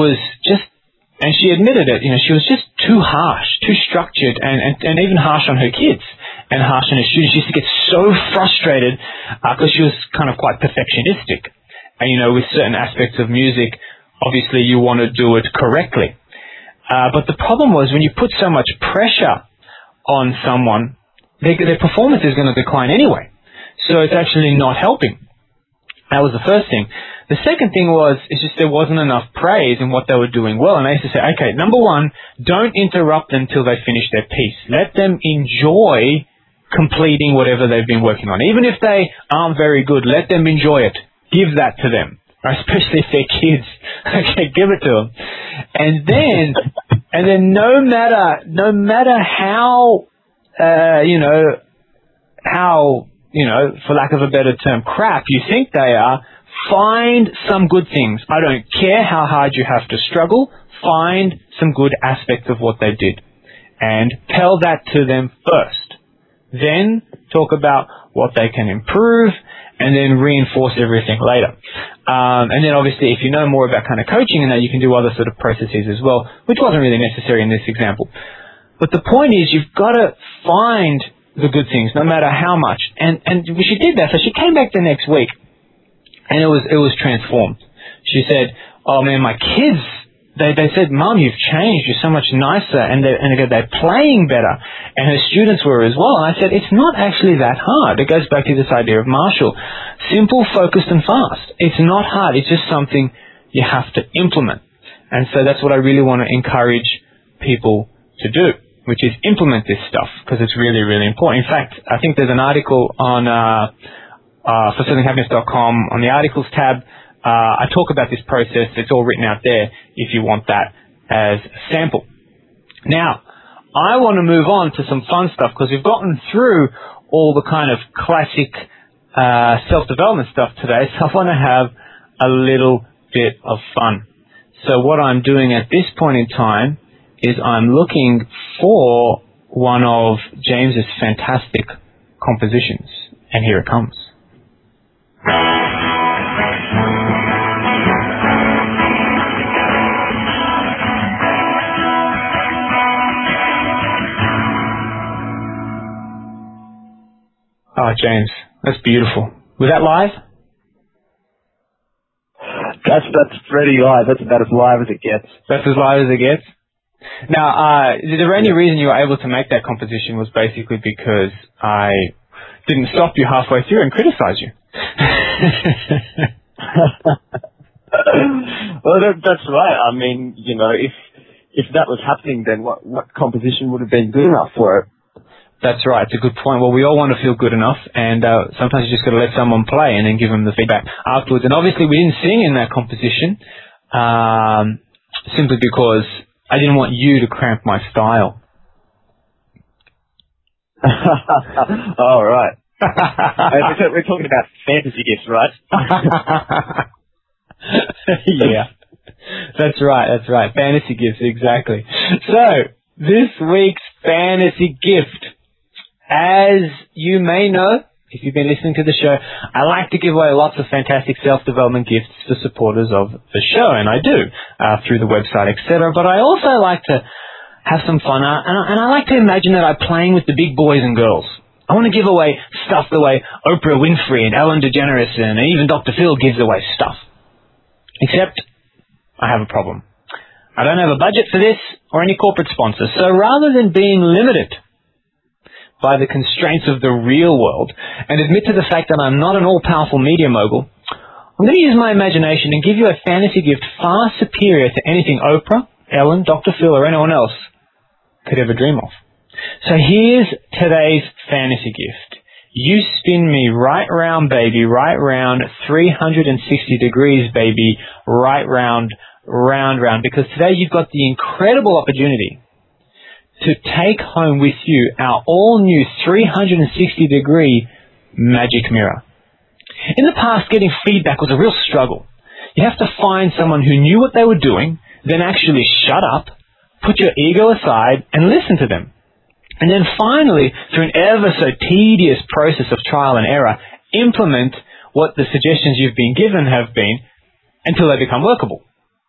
Speaker 1: admitted it, she was just too harsh, too structured, and even harsh on her kids and harsh on her students. She used to get so frustrated because she was kind of quite perfectionistic. And, with certain aspects of music, obviously you want to do it correctly. But the problem was, when you put so much pressure on someone, their performance is going to decline anyway. So it's actually not helping. That was the first thing. The second thing it's just there wasn't enough praise in what they were doing well. And I used to say, okay, number one, don't interrupt them till they finish their piece. Let them enjoy completing whatever they've been working on. Even if they aren't very good, let them enjoy it. Give that to them, especially if they're kids. Okay, give it to them. And then no matter how, for lack of a better term, crap you think they are, find some good things. I don't care how hard you have to struggle. Find some good aspects of what they did and tell that to them first. Then talk about what they can improve, and then reinforce everything later. And then obviously if you know more about kind of coaching and that, you can do other sort of processes as well, which wasn't really necessary in this example. But the point is, you've got to find the good things, no matter how much. And she did that. So she came back the next week, and it was transformed. She said, oh man, my kids, they said, Mom, you've changed. You're so much nicer. And they're playing better. And her students were as well. And I said, it's not actually that hard. It goes back to this idea of Marshall. Simple, focused, and fast. It's not hard. It's just something you have to implement. And so that's what I really want to encourage people to do, which is implement this stuff, because it's really, really important. In fact, I think there's an article on fulfillinghappiness.com on the articles tab. I talk about this process. It's all written out there if you want that as a sample. Now, I want to move on to some fun stuff, because we've gotten through all the kind of classic self-development stuff today, so I want to have a little bit of fun. So what I'm doing at this point in time is I'm looking for one of James's fantastic compositions, and here it comes. Oh, James, that's beautiful. Was that live?
Speaker 2: That's pretty live. That's about as live as it gets.
Speaker 1: That's as live as it gets? Now, the only reason you were able to make that composition was basically because I didn't stop you halfway through and criticize you.
Speaker 2: Well, that's right. I mean, if that was happening, then what composition would have been good enough for it?
Speaker 1: That's right. It's a good point. Well, we all want to feel good enough, and sometimes you just got to let someone play and then give them the feedback afterwards. And obviously, we didn't sing in that composition simply because I didn't want you to cramp my style.
Speaker 2: All right. We're talking about fantasy gifts, right?
Speaker 1: Yeah. That's right. Fantasy gifts, exactly. So, this week's fantasy gift. As you may know, if you've been listening to the show, I like to give away lots of fantastic self-development gifts for supporters of the show, and I do, through the website, etc. But I also like to have some fun, and I like to imagine that I'm playing with the big boys and girls. I want to give away stuff the way Oprah Winfrey and Ellen DeGeneres and even Dr. Phil gives away stuff. Except, I have a problem. I don't have a budget for this or any corporate sponsors, so rather than being limited by the constraints of the real world and admit to the fact that I'm not an all-powerful media mogul, I'm going to use my imagination and give you a fantasy gift far superior to anything Oprah, Ellen, Dr. Phil, or anyone else could ever dream of. So here's today's fantasy gift. You spin me right round, baby, right round, 360 degrees, baby, right round, round, because today you've got the incredible opportunity to take home with you our all-new 360-degree magic mirror. In the past, getting feedback was a real struggle. You have to find someone who knew what they were doing, then actually shut up, put your ego aside, and listen to them. And then finally, through an ever so tedious process of trial and error, implement what the suggestions you've been given have been until they become workable.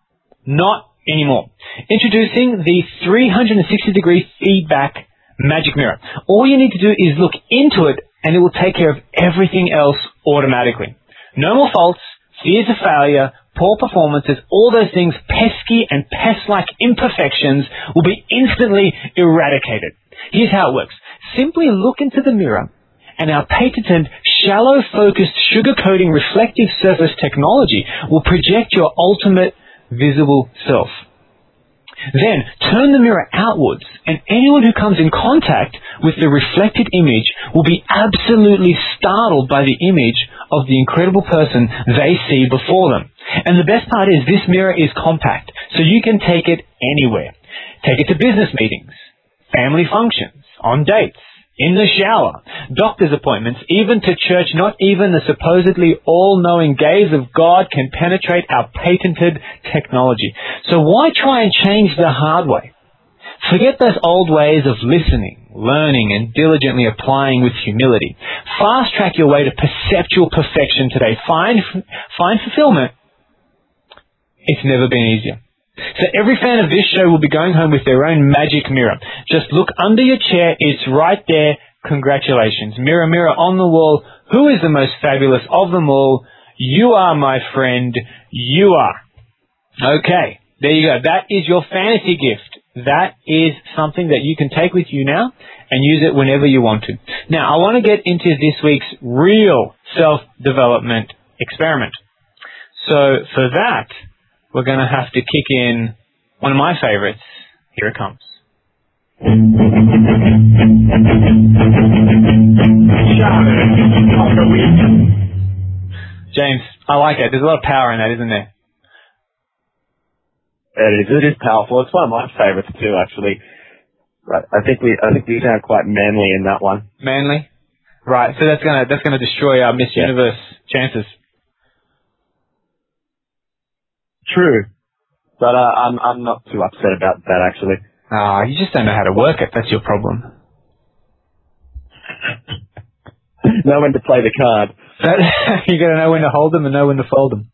Speaker 1: Not anymore. Introducing the 360-degree feedback magic mirror. All you need to do is look into it and it will take care of everything else automatically. No more faults, fears of failure, poor performances, all those things, pesky and pest-like imperfections will be instantly eradicated. Here's how it works. Simply look into the mirror and our patented shallow-focused sugar-coating reflective surface technology will project your ultimate visible self. Then turn the mirror outwards and anyone who comes in contact with the reflected image will be absolutely startled by the image of the incredible person they see before them. And the best part is this mirror is compact, so you can take it anywhere. Take it to business meetings, family functions, on dates, in the shower, doctor's appointments, even to church. Not even the supposedly all-knowing gaze of God can penetrate our patented technology. So why try and change the hard way? Forget those old ways of listening, learning, and diligently applying with humility. Fast-track your way to perceptual perfection today. Find fulfillment. It's never been easier. So every fan of this show will be going home with their own magic mirror. Just look under your chair. It's right there. Congratulations. Mirror, mirror on the wall. Who is the most fabulous of them all? You are, my friend. You are. Okay. There you go. That is your fantasy gift. That is something that you can take with you now and use it whenever you want to. Now, I want to get into this week's real self-development experiment. So for that, we're going to have to kick in one of my favorites. Here it comes. James, I like it. There's a lot of power in that, isn't there?
Speaker 2: It is powerful. It's one of my favorites too, actually. Right. I think we sound quite manly in that one.
Speaker 1: Manly? Right. So that's gonna destroy our Miss Universe chances.
Speaker 2: True. But I'm not too upset about that, actually.
Speaker 1: You just don't know how to work it. That's your problem.
Speaker 2: Know when to play the card.
Speaker 1: But you got to know when to hold them and know when to fold them.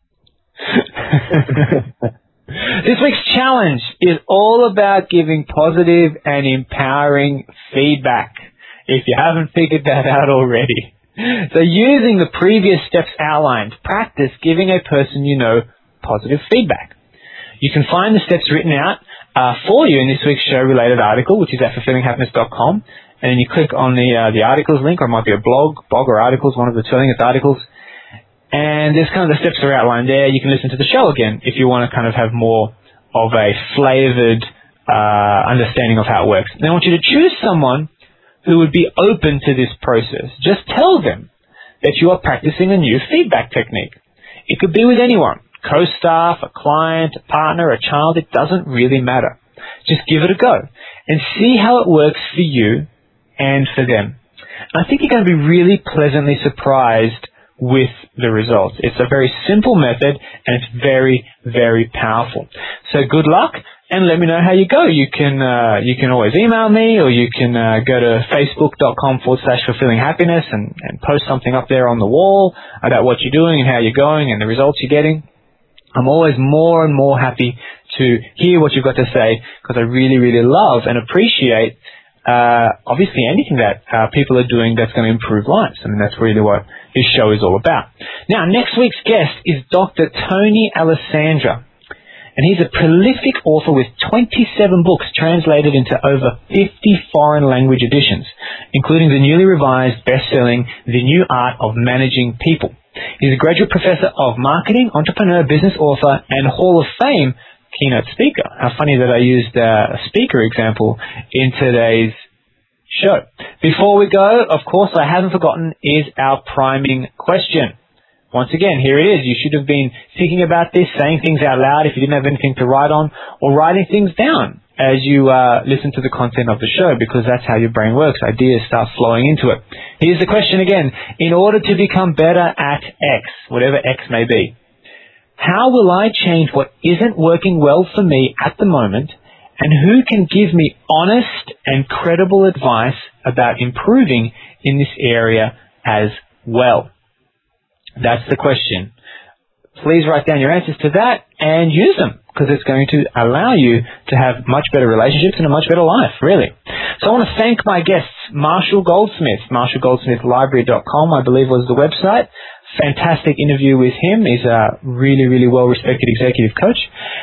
Speaker 1: This week's challenge is all about giving positive and empowering feedback, if you haven't figured that out already. So using the previous steps outlined, practice giving a person you know positive feedback. You can find the steps written out for you in this week's show-related article, which is at fulfillinghappiness.com. And then you click on the articles link, or it might be a blog or articles, one of the two, I think it's articles. And there's kind of the steps are outlined there. You can listen to the show again if you want to kind of have more of a flavored understanding of how it works. And I want you to choose someone who would be open to this process. Just tell them that you are practicing a new feedback technique. It could be with anyone, co-staff, a client, a partner, a child. It doesn't really matter. Just give it a go and see how it works for you and for them. And I think you're going to be really pleasantly surprised with the results. It's a very simple method and it's very, very powerful. So good luck and let me know how you go. You can always email me, or you can go to facebook.com/fulfillinghappiness and post something up there on the wall about what you're doing and how you're going and the results you're getting. I'm always more and more happy to hear what you've got to say, because I really, really love and appreciate obviously anything that people are doing that's going to improve lives. I mean, that's really what this show is all about. Now, next week's guest is Dr. Tony Alessandra, and he's a prolific author with 27 books translated into over 50 foreign language editions, including the newly revised best-selling The New Art of Managing People. He's a graduate professor of marketing, entrepreneur, business author, and Hall of Fame keynote speaker. How funny that I used a speaker example in today's show. Before we go, of course, I haven't forgotten, is our priming question. Once again, here it is. You should have been thinking about this, saying things out loud if you didn't have anything to write on, or writing things down as you listen to the content of the show, because that's how your brain works. Ideas start flowing into it. Here's the question again. In order to become better at X, whatever X may be, how will I change what isn't working well for me at the moment, and who can give me honest and credible advice about improving in this area as well? That's the question. Please write down your answers to that and use them, because it's going to allow you to have much better relationships and a much better life, really. So I want to thank my guests, Marshall Goldsmith, marshallgoldsmithlibrary.com, I believe was the website. Fantastic interview with him. He's a really, really well-respected executive coach.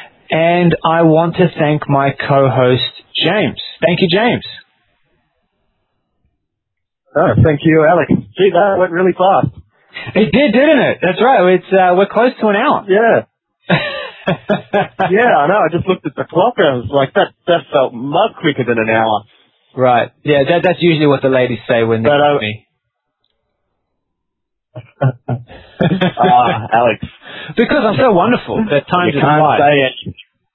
Speaker 1: And I want to thank my co-host, James. Thank you, James.
Speaker 2: Oh, thank you, Alex. Gee, that went really fast.
Speaker 1: It did, didn't it? That's right. It's we're close to an hour.
Speaker 2: Yeah. Yeah, I know. I just looked at the clock and I was like, that felt much quicker than an hour.
Speaker 1: Right. Yeah, that's usually what the ladies say when they meet me.
Speaker 2: Alex.
Speaker 1: Because I'm so wonderful that time just
Speaker 2: can't
Speaker 1: flies.
Speaker 2: say it.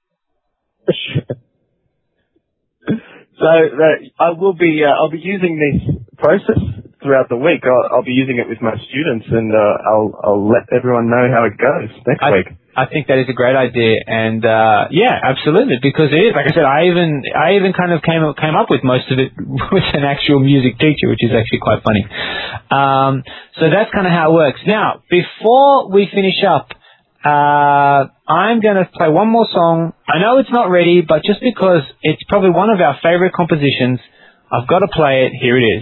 Speaker 2: So I'll be using this process throughout the week. I'll be using it with my students, and I'll let everyone know how it goes next week.
Speaker 1: I think that is a great idea, and yeah, absolutely, because it is, like I said, I even kind of came up with most of it with an actual music teacher, which is actually quite funny. So that's kind of how it works. Now, before we finish up, I'm going to play one more song. I know it's not ready, but just because it's probably one of our favorite compositions, I've got to play it. Here it is.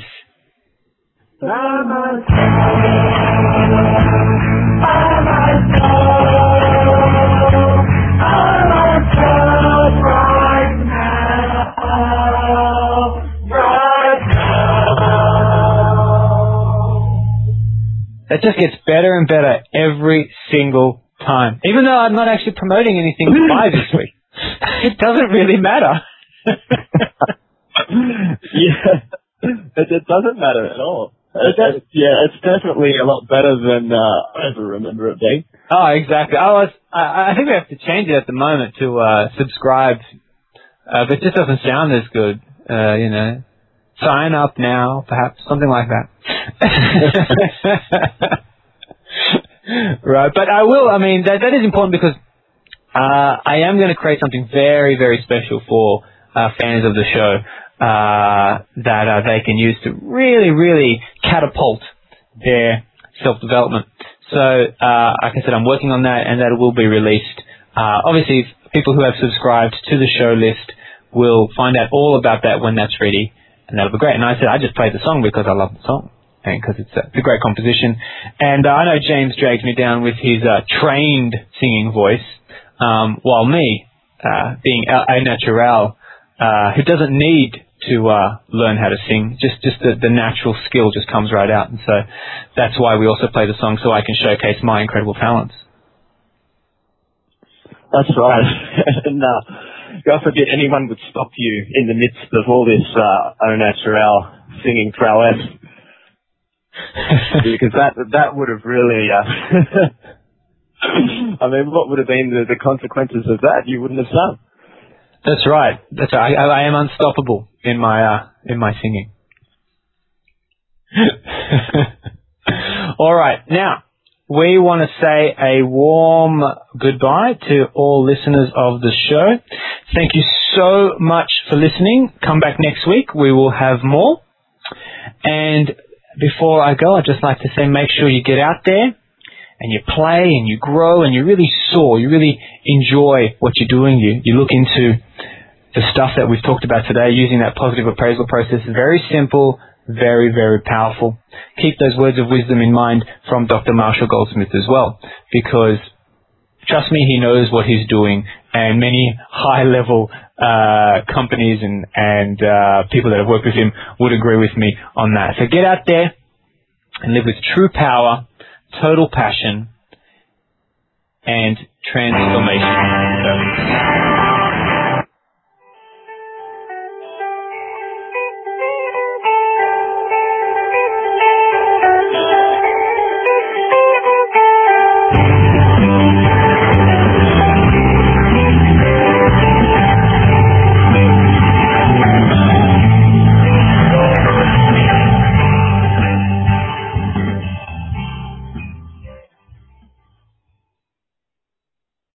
Speaker 1: That just gets better and better every single time. Even though I'm not actually promoting anything to buy this week. It doesn't really matter.
Speaker 2: Yeah, it doesn't matter at all. It's definitely a lot better than I ever remember it being.
Speaker 1: Oh, exactly. I think we have to change it at the moment to subscribe. But it just doesn't sound as good, you know. Sign up now, perhaps, something like that. Right, but I will, I mean, that is important because I am going to create something very, very special for fans of the show that they can use to really, really catapult their self-development. So, like I said, I'm working on that, and that will be released. Obviously, people who have subscribed to the show list will find out all about that when that's ready, and that'll be great. And I said I just played the song because I love the song, and because it's a great composition. And I know James drags me down with his trained singing voice, while me, being a natural, who doesn't need to learn how to sing, just the natural skill just comes right out. And so that's why we also play the song, so I can showcase my incredible talents.
Speaker 2: That's right. And God forbid anyone would stop you in the midst of all this au naturel singing prowess. Because that would have really... I mean, what would have been the consequences of that? You wouldn't have sung.
Speaker 1: That's right. That's right. I am unstoppable in my singing. All right. Now, we want to say a warm goodbye to all listeners of the show. Thank you so much for listening. Come back next week. We will have more. And before I go, I'd just like to say make sure you get out there and you play and you grow and you really soar. You really enjoy what you're doing. You look into the stuff that we've talked about today using that positive appraisal process. Very simple, very, very powerful. Keep those words of wisdom in mind from Dr. Marshall Goldsmith as well, because trust me, he knows what he's doing, and many high-level companies and people that have worked with him would agree with me on that. So get out there and live with true power, total passion, and transformation. So,